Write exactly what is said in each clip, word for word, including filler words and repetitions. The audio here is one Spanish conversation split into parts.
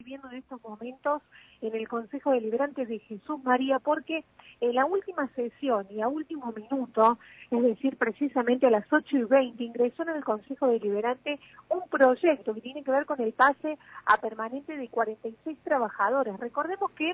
viviendo en estos momentos en el Consejo Deliberante de Jesús María, porque en la última sesión y a último minuto, es decir, precisamente a las ocho y veinte, ingresó en el Consejo Deliberante un proyecto que tiene que ver con el pase a permanente de cuarenta y seis trabajadores. Recordemos que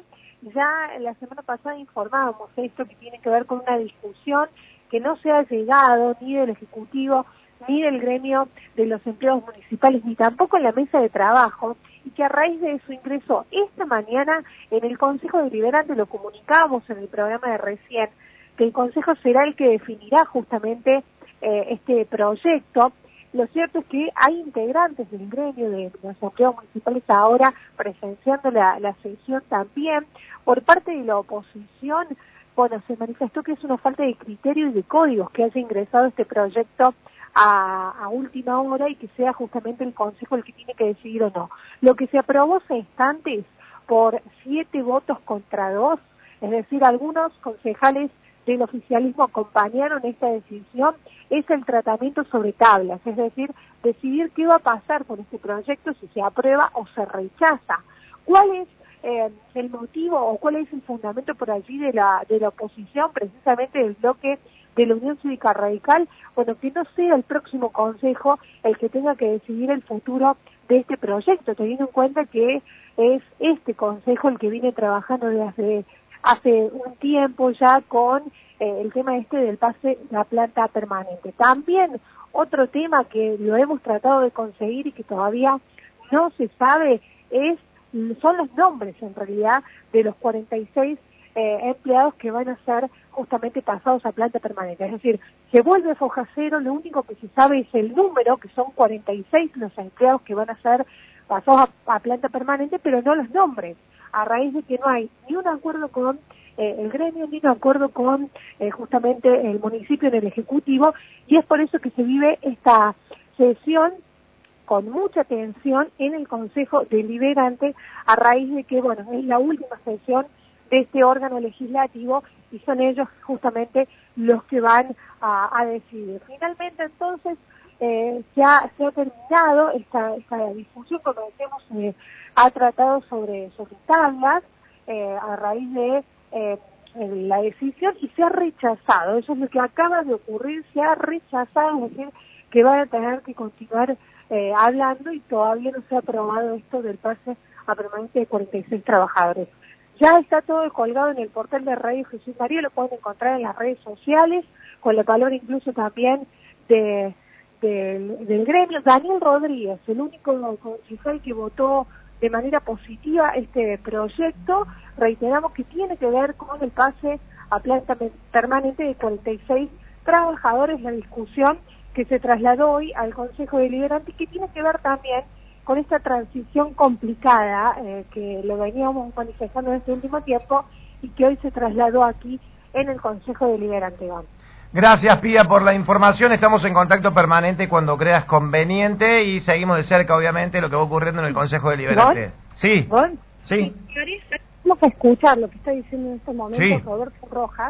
ya la semana pasada informábamos esto, que tiene que ver con una discusión que no se ha llegado ni del Ejecutivo ni del gremio de los empleados municipales, ni tampoco en la mesa de trabajo, y que a raíz de eso ingresó esta mañana en el Consejo Deliberante. Lo comunicamos en el programa de recién, que el Consejo será el que definirá justamente eh, este proyecto. Lo cierto es que hay integrantes del gremio de los empleados municipales ahora presenciando la, la sesión también. Por parte de la oposición, bueno, se manifestó que es una falta de criterio y de códigos que haya ingresado este proyecto A, a última hora y que sea justamente el Consejo el que tiene que decidir o no. Lo que se aprobó hace instantes por siete votos contra dos, es decir, algunos concejales del oficialismo acompañaron esta decisión, es el tratamiento sobre tablas, es decir, decidir qué va a pasar con este proyecto, si se aprueba o se rechaza. ¿Cuál es eh, el motivo o cuál es el fundamento por allí de la, de la oposición, precisamente del bloque de la Unión Cívica Radical? Bueno, que no sea el próximo Consejo el que tenga que decidir el futuro de este proyecto, teniendo en cuenta que es este Consejo el que viene trabajando desde hace un tiempo ya con eh, el tema este del pase de la planta permanente. También otro tema que lo hemos tratado de conseguir y que todavía no se sabe es son los nombres en realidad de los cuarenta y seis Eh, empleados que van a ser justamente pasados a planta permanente. Es decir, se vuelve foja cero, lo único que se sabe es el número, que son cuarenta y seis los empleados que van a ser pasados a, a planta permanente, pero no los nombres, a raíz de que no hay ni un acuerdo con eh, el gremio, ni un acuerdo con eh, justamente el municipio en el Ejecutivo, y es por eso que se vive esta sesión con mucha tensión en el Consejo Deliberante, a raíz de que, bueno, es la última sesión de este órgano legislativo y son ellos justamente los que van a, a decidir. Finalmente, entonces, eh, ya se ha terminado esta, esta discusión, como decíamos, eh, ha tratado sobre, sobre tablas eh, a raíz de eh, la decisión y se ha rechazado. Eso es lo que acaba de ocurrir, se ha rechazado, es decir, que van a tener que continuar eh, hablando y todavía no se ha aprobado esto del pase a permanente de cuarenta y seis trabajadores. Ya está todo colgado en el portal de Radio Jesús María, lo pueden encontrar en las redes sociales, con la palabra incluso también de, de, del gremio. Daniel Rodríguez, el único concejal que votó de manera positiva este proyecto, reiteramos que tiene que ver con el pase a planta permanente de cuarenta y seis trabajadores, la discusión que se trasladó hoy al Consejo Deliberante, que tiene que ver también con esta transición complicada eh, que lo veníamos manifestando en este último tiempo y que hoy se trasladó aquí en el Consejo Deliberante. Gracias, Pía, por la información. Estamos en contacto permanente cuando creas conveniente y seguimos de cerca, obviamente, lo que va ocurriendo en el Consejo Deliberante. Sí. ¿Bon? Sí. Vamos a escuchar lo que está diciendo en este momento sí. Roberto Rojas,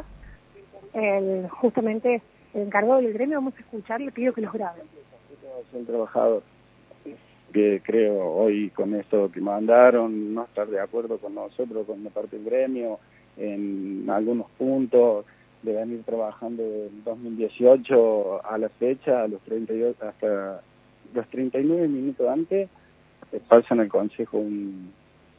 el, justamente el encargado del gremio. Vamos a escuchar, le pido que los grabe. Son trabajadores que creo hoy con esto que mandaron no estar de acuerdo con nosotros, con la parte del gremio, en algunos puntos, de venir trabajando del dos mil dieciocho a la fecha, a los treinta y dos, hasta los treinta y nueve minutos antes, eh, pasan al Consejo un,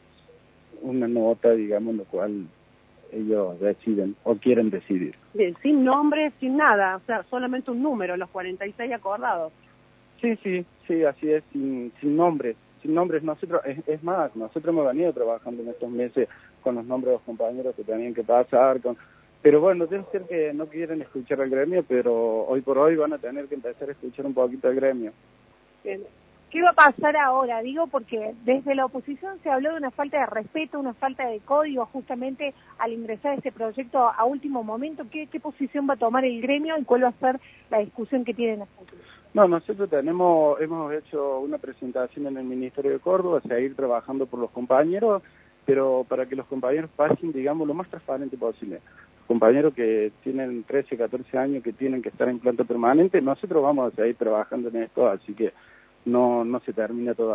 una nota, digamos, en lo cual ellos deciden o quieren decidir. Bien, sin nombre, sin nada, o sea, solamente un número, los cuarenta y seis acordados. Sí, sí, sí, así es, sin, sin nombres, sin nombres. Nosotros, es, es más, nosotros hemos venido trabajando en estos meses con los nombres de los compañeros que tenían que pasar, con, pero bueno, debe ser que no quieren escuchar al gremio, pero hoy por hoy van a tener que empezar a escuchar un poquito al gremio. Bien. ¿Qué va a pasar ahora? Digo, porque desde la oposición se habló de una falta de respeto, una falta de código justamente al ingresar este proyecto a último momento. ¿Qué, qué posición va a tomar el gremio y cuál va a ser la discusión que tienen a futuro? No, nosotros tenemos, hemos hecho una presentación en el Ministerio de Córdoba, seguir trabajando por los compañeros, pero para que los compañeros pasen, digamos, lo más transparente posible. Compañeros que tienen trece, catorce años, que tienen que estar en planta permanente, nosotros vamos a seguir trabajando en esto, así que no, no se termina todo acá.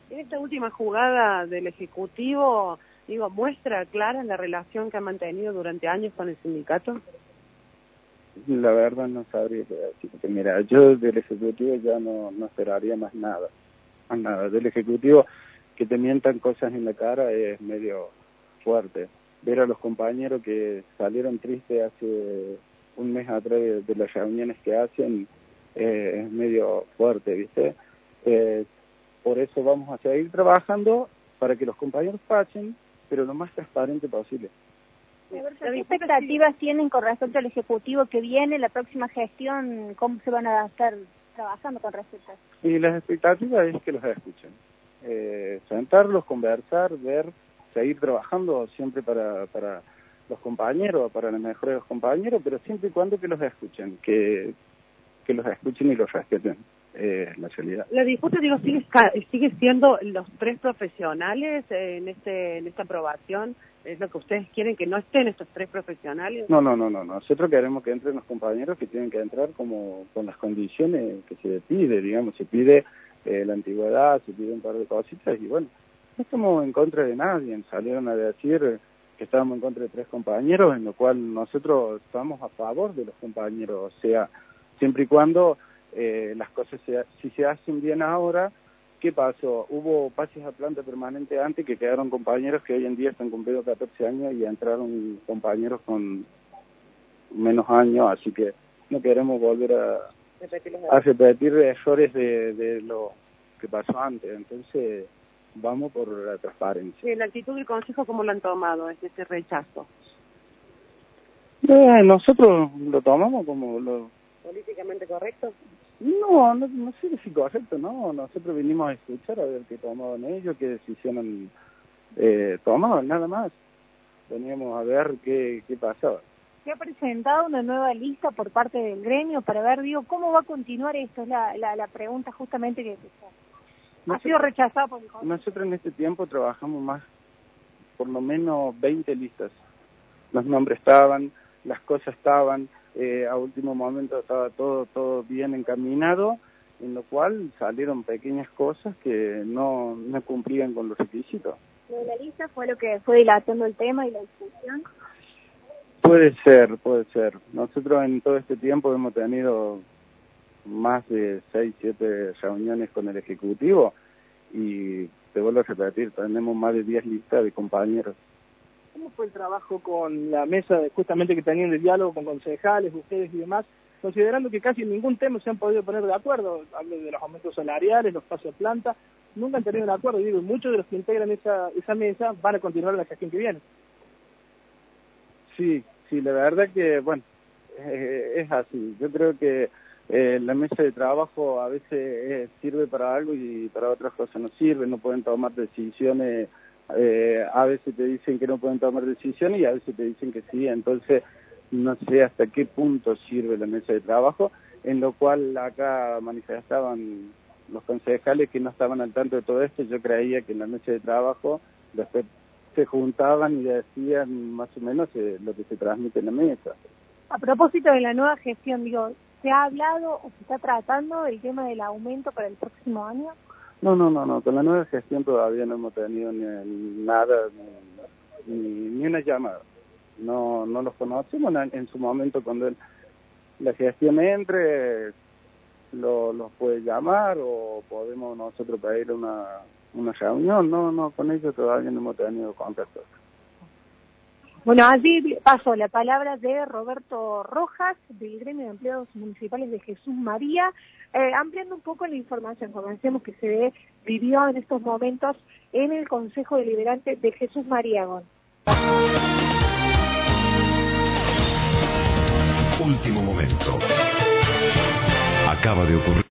En esta última jugada del Ejecutivo, digo, ¿muestra clara la relación que ha mantenido durante años con el sindicato? La verdad no sabría qué decir, porque mira, yo del Ejecutivo ya no, no esperaría más nada, más nada. Del Ejecutivo que te mientan cosas en la cara es medio fuerte. Ver a los compañeros que salieron tristes hace un mes atrás de, de las reuniones que hacen eh, es medio fuerte, ¿viste? Eh, por eso vamos a seguir trabajando para que los compañeros pasen, pero lo más transparente posible. ¿Qué expectativas tienen con respecto al Ejecutivo que viene, la próxima gestión? ¿Cómo se van a estar trabajando con respecto a eso? Y las expectativas es que los escuchen. Eh, sentarlos, conversar, ver, seguir trabajando siempre para, para los compañeros, para la mejora de los compañeros, pero siempre y cuando que los escuchen, que, que los escuchen y los respeten. Eh, la realidad. La disputa, digo, sigue, sigue siendo los tres profesionales en este en esta aprobación. ¿Es lo que ustedes quieren, que no estén estos tres profesionales? No, no, no, no. Nosotros queremos que entren los compañeros que tienen que entrar como con las condiciones que se pide, digamos, se pide eh, la antigüedad, se pide un par de cositas y bueno, no estamos en contra de nadie. Salieron a decir que estábamos en contra de tres compañeros, en lo cual nosotros estamos a favor de los compañeros, o sea, siempre y cuando Eh, las cosas se, si se hacen bien ahora. ¿Qué pasó? Hubo pases a planta permanente antes que quedaron compañeros que hoy en día están cumpliendo catorce años y entraron compañeros con menos años, así que no queremos volver a, a repetir errores de, de lo que pasó antes, entonces vamos por la transparencia. Sí, la actitud del Consejo, ¿cómo lo han tomado, es ese rechazo? Eh, nosotros lo tomamos como lo... ¿Políticamente correcto? No, no, no sé si correcto, no. Nosotros vinimos a escuchar a ver qué tomaban ellos, qué decisión eh, tomaban, nada más. Veníamos a ver qué, qué pasaba. Se ha presentado una nueva lista por parte del gremio para ver, digo, cómo va a continuar esto. Es la, la, la pregunta justamente que, que ha sido rechazada por el Consejo. Nosotros en este tiempo trabajamos más, por lo menos veinte listas. Los nombres estaban, las cosas estaban. Eh, a último momento estaba todo todo bien encaminado, en lo cual salieron pequeñas cosas que no, no cumplían con los requisitos. ¿Lo de la lista fue lo que fue dilatando el tema y la discusión? Puede ser, puede ser. Nosotros en todo este tiempo hemos tenido más de seis, siete reuniones con el Ejecutivo y te vuelvo a repetir, tenemos más de diez listas de compañeros. ¿Cómo fue el trabajo con la mesa de, justamente que tenían de diálogo con concejales, ustedes y demás, considerando que casi en ningún tema se han podido poner de acuerdo? Hablo de los aumentos salariales, los pasos de planta, nunca han tenido de acuerdo, digo, y muchos de los que integran esa, esa mesa van a continuar en la gestión que viene. Sí, sí, la verdad que, bueno, eh, es así. Yo creo que eh, la mesa de trabajo a veces eh, sirve para algo y para otras cosas no sirve, no pueden tomar decisiones. Eh, a veces te dicen que no pueden tomar decisiones y a veces te dicen que sí, entonces no sé hasta qué punto sirve la mesa de trabajo, en lo cual acá manifestaban los concejales que no estaban al tanto de todo esto. Yo creía que en la mesa de trabajo después se juntaban y decían más o menos eh, lo que se transmite en la mesa. A propósito de la nueva gestión, digo, ¿se ha hablado o se está tratando del tema del aumento para el próximo año? No, no, no, no, con la nueva gestión todavía no hemos tenido ni nada, ni, ni, ni una llamada. No no los conocemos. En, en su momento, cuando él, la gestión entre, lo, los puede llamar o podemos nosotros pedir una, una reunión. No, no, con ellos todavía no hemos tenido contacto. Bueno, allí pasó la palabra de Roberto Rojas, del Gremio de Empleados Municipales de Jesús María, eh, ampliando un poco la información, como decíamos, que se vivió en estos momentos en el Consejo Deliberante de Jesús María Gon. Último momento. Acaba de ocurrir.